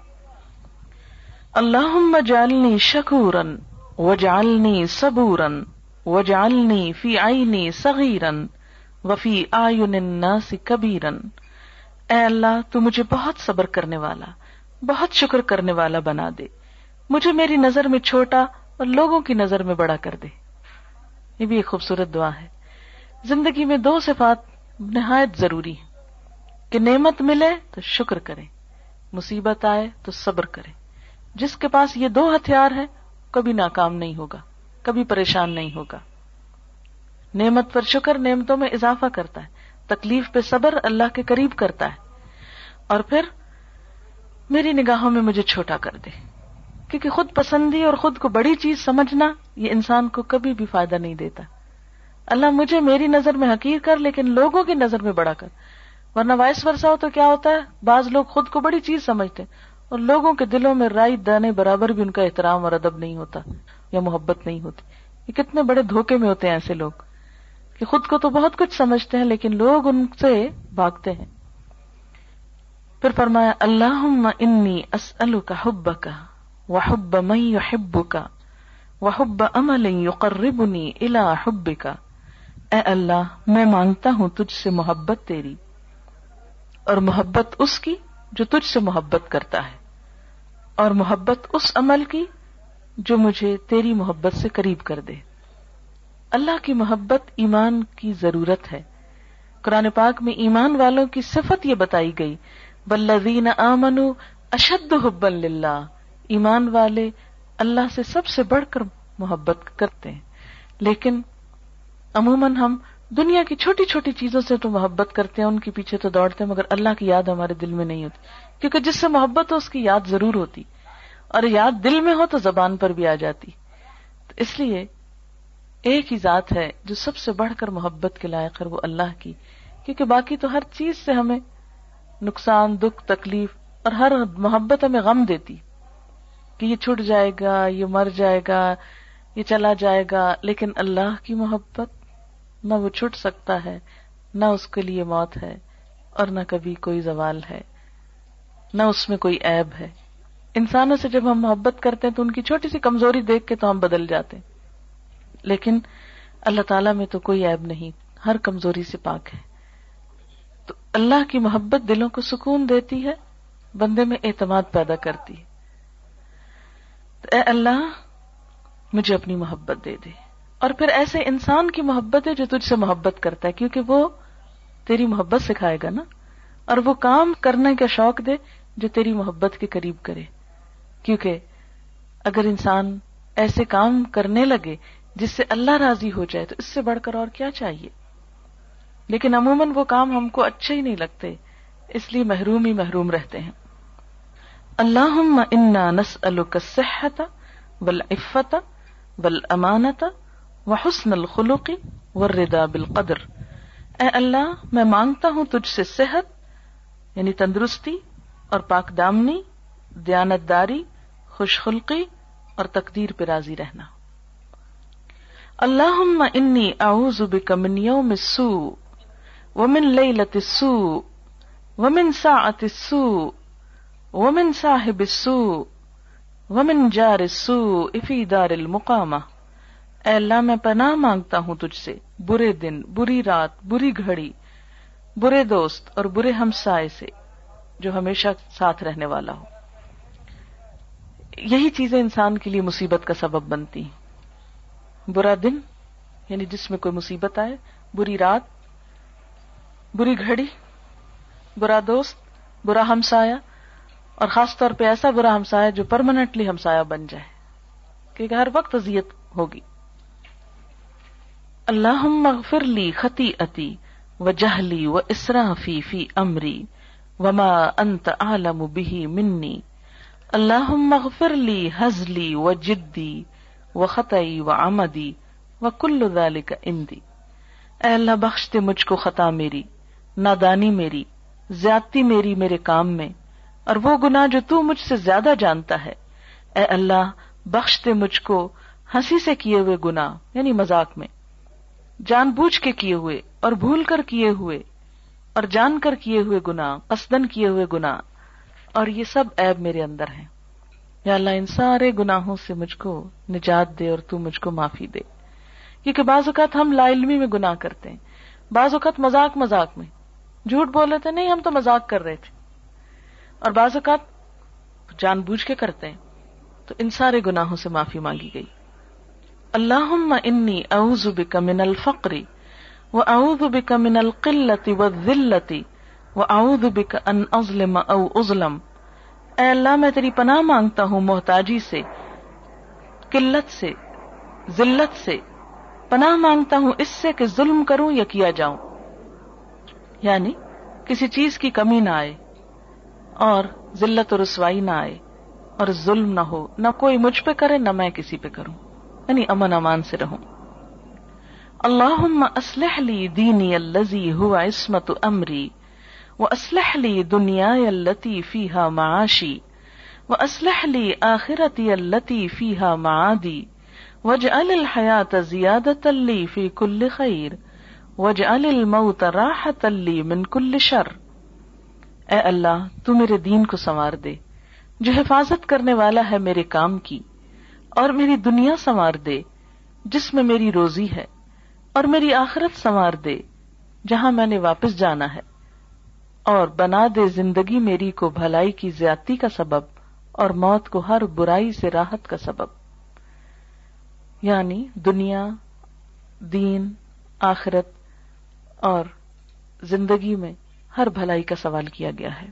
اللہم اجعلنی شکورا واجعلنی صبورا واجعلنی فی عینی صغیرا وفی اعین الناس کبیرا. اے اللہ تو مجھے بہت صبر کرنے والا، بہت شکر کرنے والا بنا دے، مجھے میری نظر میں چھوٹا اور لوگوں کی نظر میں بڑا کر دے. یہ بھی ایک خوبصورت دعا ہے. زندگی میں دو صفات نہایت ضروری ہیں کہ نعمت ملے تو شکر کرے، مصیبت آئے تو صبر کرے. جس کے پاس یہ دو ہتھیار ہیں کبھی ناکام نہیں ہوگا، کبھی پریشان نہیں ہوگا. نعمت پر شکر نعمتوں میں اضافہ کرتا ہے، تکلیف پہ صبر اللہ کے قریب کرتا ہے. اور پھر میری نگاہوں میں مجھے چھوٹا کر دے، کیونکہ خود پسندی اور خود کو بڑی چیز سمجھنا یہ انسان کو کبھی بھی فائدہ نہیں دیتا. اللہ مجھے میری نظر میں حقیر کر لیکن لوگوں کی نظر میں بڑا کر، ورنہ وائس ورسا ہو تو کیا ہوتا ہے، بعض لوگ خود کو بڑی چیز سمجھتے ہیں اور لوگوں کے دلوں میں رائی دانے برابر بھی ان کا احترام اور ادب نہیں ہوتا یا محبت نہیں ہوتی. یہ کتنے بڑے دھوکے میں ہوتے ہیں ایسے لوگ کہ خود کو تو بہت کچھ سمجھتے ہیں لیکن لوگ ان سے بھاگتے ہیں. پھر فرمایا اللہم انی اسألک حبک وحب من یحبک وحب عمل یقربنی الی حبک. اے اللہ میں مانگتا ہوں تجھ سے محبت تیری اور محبت اس کی جو تجھ سے محبت کرتا ہے، اور محبت اس عمل کی جو مجھے تیری محبت سے قریب کر دے. اللہ کی محبت ایمان کی ضرورت ہے. قرآن پاک میں ایمان والوں کی صفت یہ بتائی گئی، والذین آمنوا اشد حبا للہ. ایمان والے اللہ سے سب سے بڑھ کر محبت کرتے ہیں. لیکن عموماً ہم دنیا کی چھوٹی چھوٹی چیزوں سے تو محبت کرتے ہیں، ان کے پیچھے تو دوڑتے ہیں، مگر اللہ کی یاد ہمارے دل میں نہیں ہوتی. کیونکہ جس سے محبت ہو اس کی یاد ضرور ہوتی، اور یاد دل میں ہو تو زبان پر بھی آ جاتی. تو اس لیے ایک ہی ذات ہے جو سب سے بڑھ کر محبت کے لائق ہے، وہ اللہ کی. کیونکہ باقی تو ہر چیز سے ہمیں نقصان، دکھ، تکلیف، اور ہر محبت ہمیں غم دیتی کہ یہ چھوٹ جائے گا، یہ مر جائے گا، یہ چلا جائے گا. لیکن اللہ کی محبت نہ وہ چھٹ سکتا ہے، نہ اس کے لیے موت ہے، اور نہ کبھی کوئی زوال ہے، نہ اس میں کوئی عیب ہے. انسانوں سے جب ہم محبت کرتے ہیں تو ان کی چھوٹی سی کمزوری دیکھ کے تو ہم بدل جاتے ہیں، لیکن اللہ تعالیٰ میں تو کوئی عیب نہیں، ہر کمزوری سے پاک ہے. تو اللہ کی محبت دلوں کو سکون دیتی ہے، بندے میں اعتماد پیدا کرتی ہے. تو اے اللہ مجھے اپنی محبت دے دے. اور پھر ایسے انسان کی محبت ہے جو تجھ سے محبت کرتا ہے، کیونکہ وہ تیری محبت سکھائے گا نا. اور وہ کام کرنے کا شوق دے جو تیری محبت کے قریب کرے. کیونکہ اگر انسان ایسے کام کرنے لگے جس سے اللہ راضی ہو جائے تو اس سے بڑھ کر اور کیا چاہیے. لیکن عموماً وہ کام ہم کو اچھے ہی نہیں لگتے، اس لیے محروم ہی محروم رہتے ہیں. اللہم انا نسألک الصحۃ والعفۃ والامانۃ وحسن الخلق والرضا بالقدر. اے اللہ میں مانگتا ہوں تجھ سے صحت یعنی تندرستی اور پاک دامنی، دیانت داری، خوش خلقی اور تقدیر پہ راضی رہنا. اللہم انی اعوذ بک من یوم السوء ومن لیلۃ السوء ومن ساعۃ السوء ومن صاحب السوء ومن جار السوء فی دار المقامہ. اے اللہ میں پناہ مانگتا ہوں تجھ سے برے دن، بری رات، بری گھڑی، برے دوست اور برے ہمسائے سے جو ہمیشہ ساتھ رہنے والا ہو. یہی چیزیں انسان کے لیے مصیبت کا سبب بنتی ہیں. برا دن یعنی جس میں کوئی مصیبت آئے، بری رات، بری گھڑی، برا دوست، برا ہمسایہ، اور خاص طور پہ ایسا برا ہمسایہ جو پرماننٹلی ہمسایہ بن جائے کیونکہ ہر وقت اذیت ہوگی. اللہم اغفر لی خطیئتی وجہلی واسرافی فی امری وما انت اعلم بہ منی. اللہم اغفر لی ہزلی وجدی وخطئی وعمدی وکل ذلک عندی. اے اللہ بخش دے مجھ کو خطا میری، نادانی میری، زیادتی میری میرے کام میں، اور وہ گناہ جو تو مجھ سے زیادہ جانتا ہے. اے اللہ بخش دے مجھ کو ہنسی سے کیے ہوئے گناہ، یعنی مذاق میں، جان بوجھ کے کیے ہوئے اور بھول کر کیے ہوئے اور جان کر کیے ہوئے گناہ، قصدن کیے ہوئے گناہ، اور یہ سب عیب میرے اندر ہیں۔ یا اللہ ان سارے گناہوں سے مجھ کو نجات دے اور تو مجھ کو معافی دے، کیونکہ بعض اوقات ہم لا علمی میں گناہ کرتے ہیں، بعض اوقات مذاق مذاق میں جھوٹ بول رہے تھے، نہیں ہم تو مذاق کر رہے تھے، اور بعض اوقات جان بوجھ کے کرتے ہیں، تو ان سارے گناہوں سے معافی مانگی گئی۔ اللہم انی اعوذ بک من الفقر واعوذ بک من القلۃ والذلۃ واعوذ بک ان اظلم او اظلم، اے اللہ میں تیری پناہ مانگتا ہوں محتاجی سے، قلت سے، ذلت سے، پناہ مانگتا ہوں اس سے کہ ظلم کروں یا کیا جاؤں، یعنی کسی چیز کی کمی نہ آئے اور ذلت و رسوائی نہ آئے اور ظلم نہ ہو، نہ کوئی مجھ پہ کرے نہ میں کسی پہ کروں، یعنی امن امان سے رہوں۔ اللہم اصلح لی دینی الذی هو عصمت امری واصلح لی دنیای التی فیہا معاشی واصلح لی آخرتی التی فیہا معادی واجعل الحیاۃ زیادۃ لی فی کل خیر واجعل الموت راحۃ لی من کل شر۔ اے اللہ تو میرے دین کو سنوار دے جو حفاظت کرنے والا ہے میرے کام کی، اور میری دنیا سنوار دے جس میں میری روزی ہے، اور میری آخرت سنوار دے جہاں میں نے واپس جانا ہے، اور بنا دے زندگی میری کو بھلائی کی زیادتی کا سبب اور موت کو ہر برائی سے راحت کا سبب، یعنی دنیا، دین، آخرت اور زندگی میں ہر بھلائی کا سوال کیا گیا ہے۔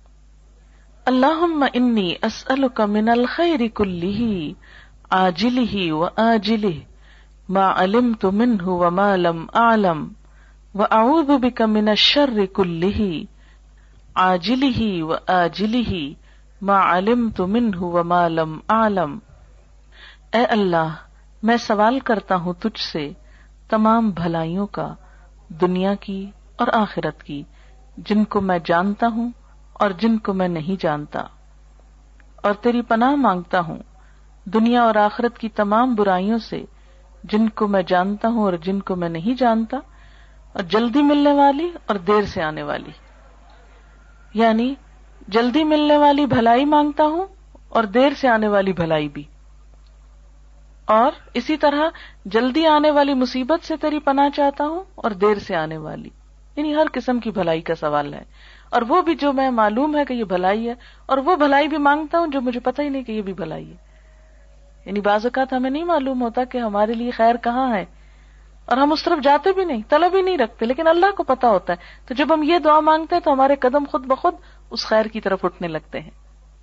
اللہم انی اسألک من الخیر کلہ عاجلہ وآجلہ ما علمت منہ وما لم اعلم واعوذ بک من الشر کلہ عاجلہ وآجلہ ما علمت منہ وما لم اعلم۔ اے اللہ میں سوال کرتا ہوں تجھ سے تمام بھلائیوں کا، دنیا کی اور آخرت کی، جن کو میں جانتا ہوں اور جن کو میں نہیں جانتا، اور تیری پناہ مانگتا ہوں دنیا اور آخرت کی تمام برائیوں سے، جن کو میں جانتا ہوں اور جن کو میں نہیں جانتا، اور جلدی ملنے والی اور دیر سے آنے والی، یعنی جلدی ملنے والی بھلائی مانگتا ہوں اور دیر سے آنے والی بھلائی بھی، اور اسی طرح جلدی آنے والی مصیبت سے تیری پناہ چاہتا ہوں اور دیر سے آنے والی، یعنی ہر قسم کی بھلائی کا سوال ہے، اور وہ بھی جو میں معلوم ہے کہ یہ بھلائی ہے، اور وہ بھلائی بھی مانگتا ہوں جو مجھے پتہ ہی نہیں کہ یہ بھی بھلائی ہے۔ یعنی بعض اوقات ہمیں نہیں معلوم ہوتا کہ ہمارے لیے خیر کہاں ہے، اور ہم اس طرف جاتے بھی نہیں، طلب ہی نہیں رکھتے، لیکن اللہ کو پتا ہوتا ہے، تو جب ہم یہ دعا مانگتے ہیں تو ہمارے قدم خود بخود اس خیر کی طرف اٹھنے لگتے ہیں۔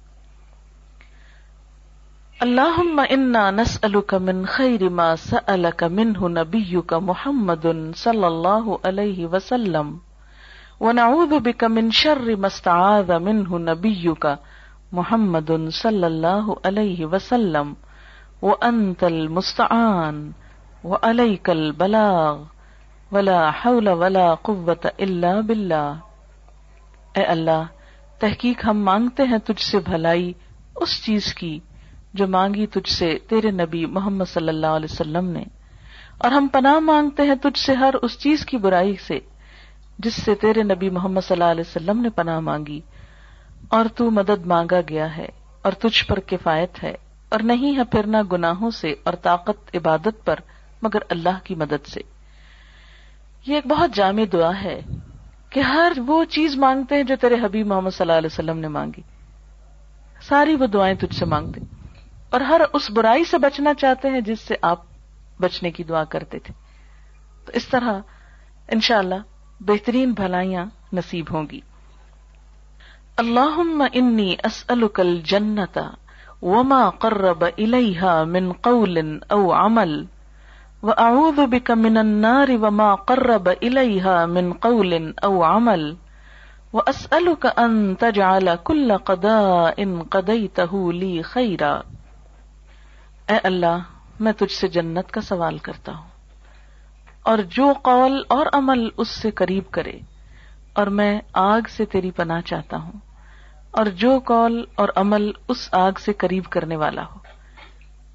اللہم انا نسألک من خیر ما سألک منہ نبیک محمد صلی اللہ علیہ وسلم ونعوذ بک من شر ما استعاذ منہ نبیک محمد صلی اللہ علیہ وسلم وانت المستعان وعلیک البلاغ ولا حول ولا قوة الا باللہ۔ اے اللہ تحقیق ہم مانگتے ہیں تجھ سے بھلائی اس چیز کی جو مانگی تجھ سے تیرے نبی محمد صلی اللہ علیہ وسلم نے، اور ہم پناہ مانگتے ہیں تجھ سے ہر اس چیز کی برائی سے جس سے تیرے نبی محمد صلی اللہ علیہ وسلم نے پناہ مانگی، اور تو مدد مانگا گیا ہے اور تجھ پر کفایت ہے، اور نہیں ہے پھرنا گناہوں سے اور طاقت عبادت پر مگر اللہ کی مدد سے۔ یہ ایک بہت جامع دعا ہے کہ ہر وہ چیز مانگتے ہیں جو تیرے حبیب محمد صلی اللہ علیہ وسلم نے مانگی، ساری وہ دعائیں تجھ سے مانگتے، اور ہر اس برائی سے بچنا چاہتے ہیں جس سے آپ بچنے کی دعا کرتے تھے۔ تو اس طرح انشاءاللہ بہترین بھلائیاں نصیب ہوں گی۔ اللہم انی اسألک الجنۃ وما قرب الیہا من قول او عمل واعوذ بک من النار وما قرب الیہا من قول او عمل واسألک ان تجعل کل قضاء قضیتہ لی خیرا۔ اے اللہ میں تجھ سے جنت کا سوال کرتا ہوں اور جو قول اور عمل اس سے قریب کرے، اور میں آگ سے تیری پناہ چاہتا ہوں اور جو قول اور عمل اس آگ سے قریب کرنے والا ہو،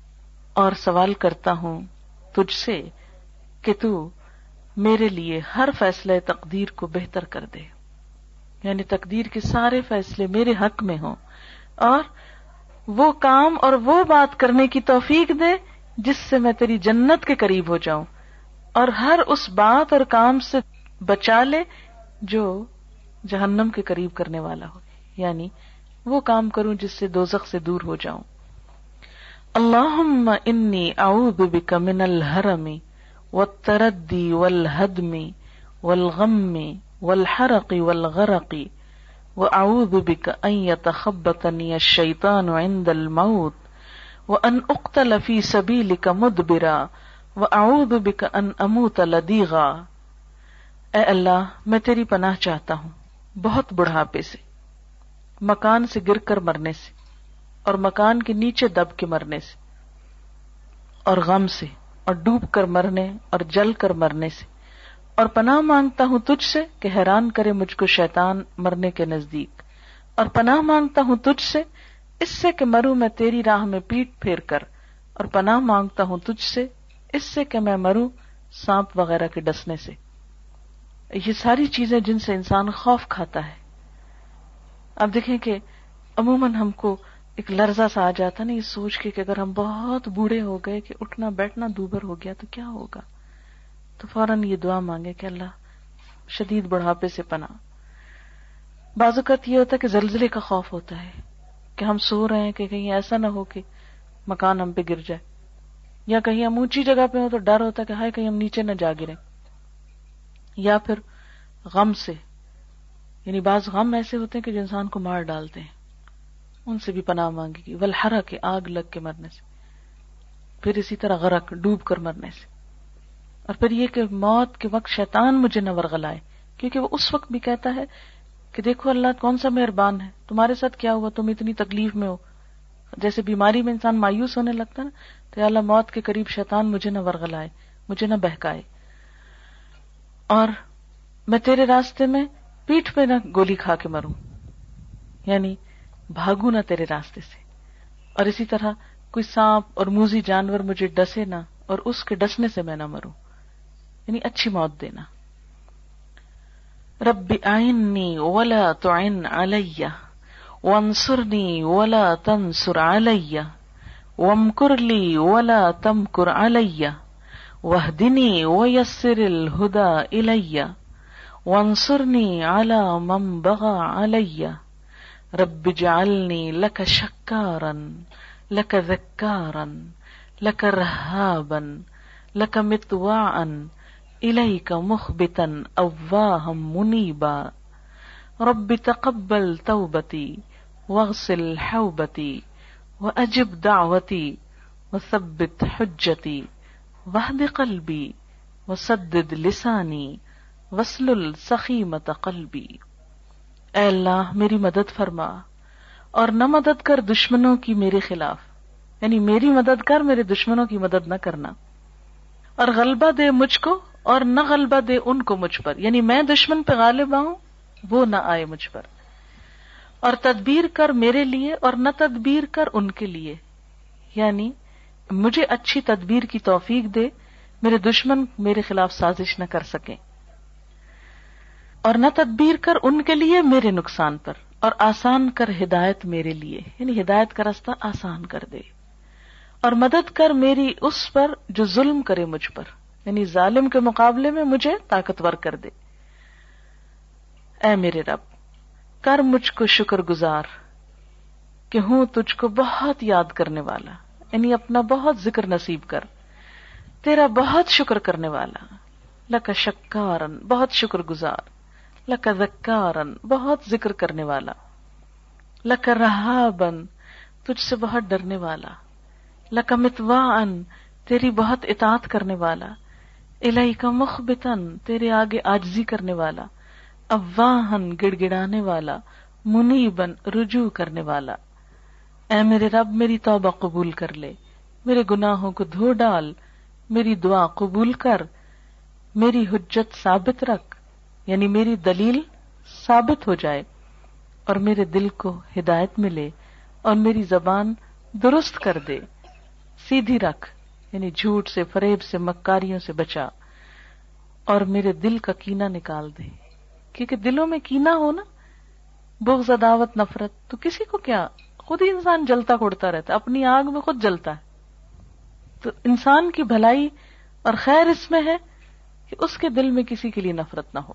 اور سوال کرتا ہوں تجھ سے کہ تو میرے لیے ہر فیصلہ تقدیر کو بہتر کر دے، یعنی تقدیر کے سارے فیصلے میرے حق میں ہوں، اور وہ کام اور وہ بات کرنے کی توفیق دے جس سے میں تیری جنت کے قریب ہو جاؤں، اور ہر اس بات اور کام سے بچا لے جو جہنم کے قریب کرنے والا ہو، یعنی وہ کام کروں جس سے دوزخ سے دور ہو جاؤں۔ اللہم انی اعوذ بک من الحرم والتردی والہدم والغم والحرق والغرق واعوذ بک ان یتخبطنی الشیطان عند الموت وان اقتل فی سبیلک مدبرا واعوذ بک ان اموت لدیغا۔ اے اللہ، میں تیری پناہ چاہتا ہوں بہت بڑھاپے سے، مکان سے گر کر مرنے سے، اور مکان کے نیچے دب کے مرنے سے، اور غم سے، اور ڈوب کر مرنے اور جل کر مرنے سے، اور پناہ مانگتا ہوں تجھ سے کہ حیران کرے مجھ کو شیطان مرنے کے نزدیک، اور پناہ مانگتا ہوں تجھ سے اس سے کہ مروں میں تیری راہ میں پیٹ پھیر کر، اور پناہ مانگتا ہوں تجھ سے اس سے کہ میں مروں سانپ وغیرہ کے ڈسنے سے۔ یہ ساری چیزیں جن سے انسان خوف کھاتا ہے۔ اب دیکھیں کہ عموماً ہم کو ایک لرزہ سا آ جاتا نا یہ سوچ کے کہ اگر ہم بہت بوڑھے ہو گئے کہ اٹھنا بیٹھنا دوبر ہو گیا تو کیا ہوگا، تو فوراً یہ دعا مانگے کہ اللہ شدید بڑھاپے سے پناہ۔ بعض اوقات یہ ہوتا ہے کہ زلزلے کا خوف ہوتا ہے کہ ہم سو رہے ہیں کہ کہیں ایسا نہ ہو کہ مکان ہم پہ گر جائے، یا کہیں ہم اونچی جگہ پہ ہوں تو ڈر ہوتا ہے کہ ہائے کہیں ہم نیچے نہ جا گریں، یا پھر غم سے، یعنی بعض غم ایسے ہوتے ہیں کہ جو انسان کو مار ڈالتے ہیں، ان سے بھی پناہ مانگے گی، والحرق کے آگ لگ کے مرنے سے، پھر اسی طرح غرق ڈوب کر مرنے سے، اور پھر یہ کہ موت کے وقت شیطان مجھے نہ ورغلائے، کیونکہ وہ اس وقت بھی کہتا ہے کہ دیکھو اللہ کون سا مہربان ہے، تمہارے ساتھ کیا ہوا، تم اتنی تکلیف میں ہو، جیسے بیماری میں انسان مایوس ہونے لگتا ہے نا، تو یا اللہ موت کے قریب شیطان مجھے نہ ورغلائے، مجھے نہ بہکائے، اور میں تیرے راستے میں پیٹھ پہ نہ گولی کھا کے مروں، یعنی بھاگوں نہ تیرے راستے سے، اور اسی طرح کوئی سانپ اور موذی جانور مجھے ڈسے نہ، اور اس کے ڈسنے سے میں نہ مروں، یعنی اچھی موت دینا۔ رب اعنی ولا تعن علی وانصرنی ولا تنصر علی وامکر لی ولا تمکر علی واہدنی ویسر الہدی الی وانصرنی علی من بغى علی رب اجعلنی لک شکارا لک ذکارا لک رہابا لک مطواعا الیک مخبتا اواہا منیبا رب تقبل توبتی واغسل حوبتی واجب دعوتی وثبت حجتی واہد قلبی وسدد لسانی واسلل سخیمۃ قلبی۔ اے اللہ میری مدد فرما اور نہ مدد کر دشمنوں کی میرے خلاف، یعنی میری مدد کر، میرے دشمنوں کی مدد نہ کرنا، اور غلبہ دے مجھ کو اور نہ غلبہ دے ان کو مجھ پر، یعنی میں دشمن پہ غالب آؤں وہ نہ آئے مجھ پر، اور تدبیر کر میرے لیے اور نہ تدبیر کر ان کے لیے، یعنی مجھے اچھی تدبیر کی توفیق دے، میرے دشمن میرے خلاف سازش نہ کر سکیں، اور نہ تدبیر کر ان کے لیے میرے نقصان پر، اور آسان کر ہدایت میرے لیے، یعنی ہدایت کا راستہ آسان کر دے، اور مدد کر میری اس پر جو ظلم کرے مجھ پر، یعنی ظالم کے مقابلے میں مجھے طاقتور کر دے۔ اے میرے رب کر مجھ کو شکر گزار کہ ہوں تجھ کو بہت یاد کرنے والا، یعنی اپنا بہت ذکر نصیب کر، تیرا بہت شکر کرنے والا، لک شکارن بہت شکر گزار، لک ذکارن بہت ذکر کرنے والا، لک رہابن تجھ سے بہت ڈرنے والا، لک مطواعن تیری بہت اطاعت کرنے والا، الیک مخبتن تیرے آگے عاجزی کرنے والا، اواہن گڑ گڑانے والا، منیبن رجوع کرنے والا۔ اے میرے رب میری توبہ قبول کر لے، میرے گناہوں کو دھو ڈال، میری دعا قبول کر، میری حجت ثابت رکھ، یعنی میری دلیل ثابت ہو جائے، اور میرے دل کو ہدایت ملے، اور میری زبان درست کر دے، سیدھی رکھ، یعنی جھوٹ سے، فریب سے، مکاریوں سے بچا، اور میرے دل کا کینہ نکال دے، کیونکہ دلوں میں کینہ ہو نا، بغض، عداوت، نفرت، تو کسی کو کیا، خود ہی انسان جلتا کوڑتا رہتا ہے، اپنی آگ میں خود جلتا ہے. تو انسان کی بھلائی اور خیر اس میں ہے کہ اس کے دل میں کسی کے لیے نفرت نہ ہو.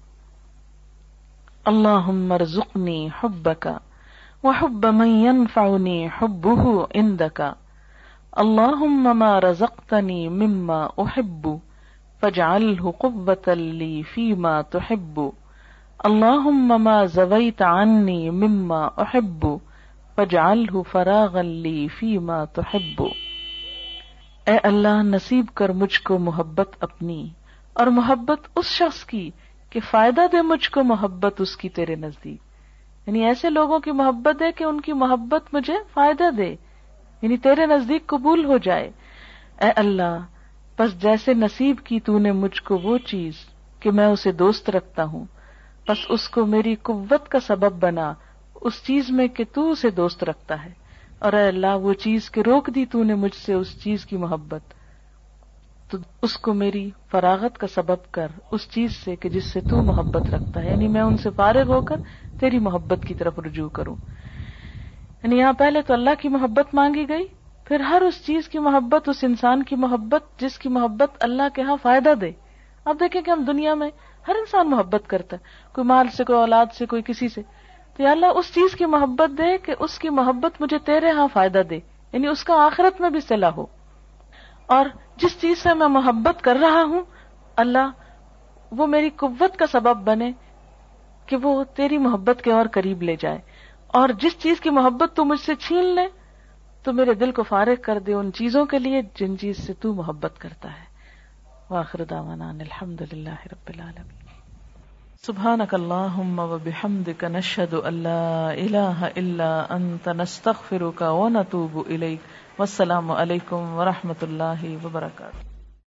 اللہم ارزقنی حبک وحب من ينفعنی حبہ عندک، اللہم ما رزقتنی مما احب فاجعلہ قوة لی فیما تحب، اللہم ما زویت عنی مما احب فاجعلہ فراغا لی فیما تحب. اے اللہ نصیب کر مجھ کو محبت اپنی، اور محبت اس شخص کی کہ فائدہ دے مجھ کو محبت اس کی تیرے نزدیک، یعنی ایسے لوگوں کی محبت ہے کہ ان کی محبت مجھے فائدہ دے، یعنی تیرے نزدیک قبول ہو جائے. اے اللہ پس جیسے نصیب کی تو نے مجھ کو وہ چیز کہ میں اسے دوست رکھتا ہوں، پس اس کو میری قوت کا سبب بنا اس چیز میں کہ تو اسے دوست رکھتا ہے. اور اے اللہ وہ چیز کہ روک دی تو نے مجھ سے اس چیز کی محبت، تو اس کو میری فراغت کا سبب کر اس چیز سے کہ جس سے تو محبت رکھتا ہے، یعنی میں ان سے فارغ ہو کر تیری محبت کی طرف رجوع کروں. یعنی یہاں پہلے تو اللہ کی محبت مانگی گئی، پھر ہر اس چیز کی محبت، اس انسان کی محبت جس کی محبت اللہ کے ہاں فائدہ دے. اب دیکھیں کہ ہم دنیا میں ہر انسان محبت کرتا ہے، کوئی مال سے، کوئی اولاد سے، کوئی کسی سے، تو یا اللہ اس چیز کی محبت دے کہ اس کی محبت مجھے تیرے ہاں فائدہ دے، یعنی اس کا آخرت میں بھی صلہ ہو. اور جس چیز سے میں محبت کر رہا ہوں اللہ وہ میری قوت کا سبب بنے کہ وہ تیری محبت کے اور قریب لے جائے، اور جس چیز کی محبت تو مجھ سے چھین لے تو میرے دل کو فارغ کر دے ان چیزوں کے لیے جن چیز سے تو محبت کرتا ہے. وآخر دعوانا ان الحمد للہ رب العالمین. سبحانک اللہم وبحمدک نشہد ان لا الہ الا انت نستغفرک ونتوب الیک. والسلام علیکم ورحمۃ اللہ وبرکاتہ.